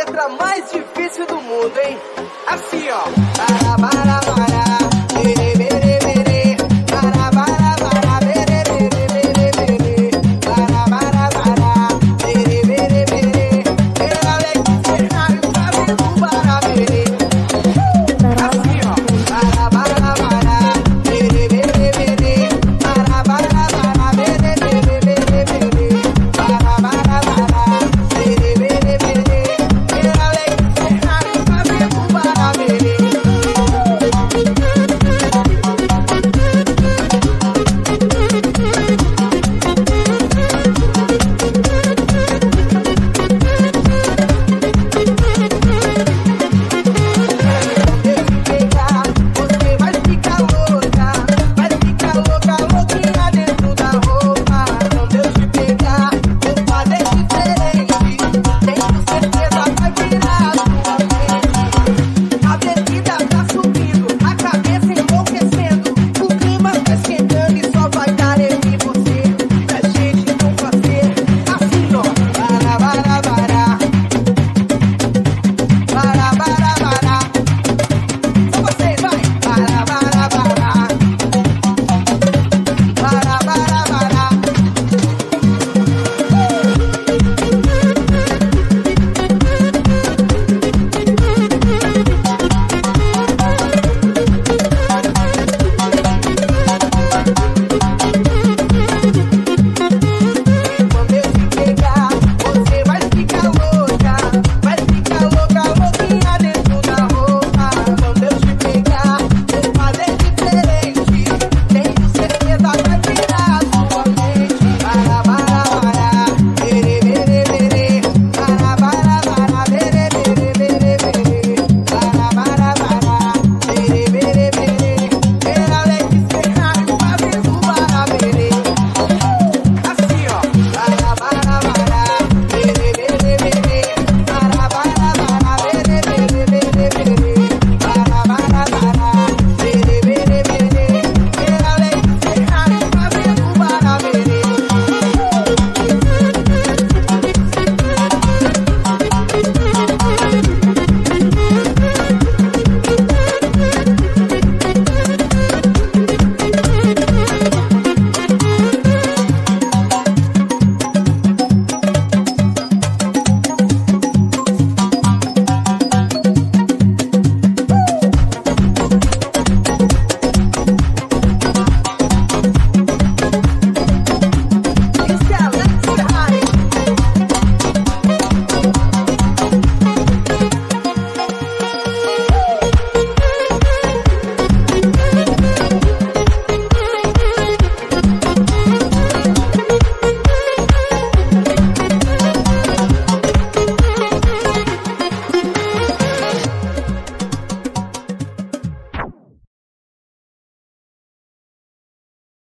letra mais difícil do mundo, hein? Assim, ó. Para, para, para. Mere, mere, mere. Para, para, para. Mere, mere, mere, mere. Para, para, para. Mere, mere, mere. Era legal, sabe do para, mere. Assim, ó. Para, para, para.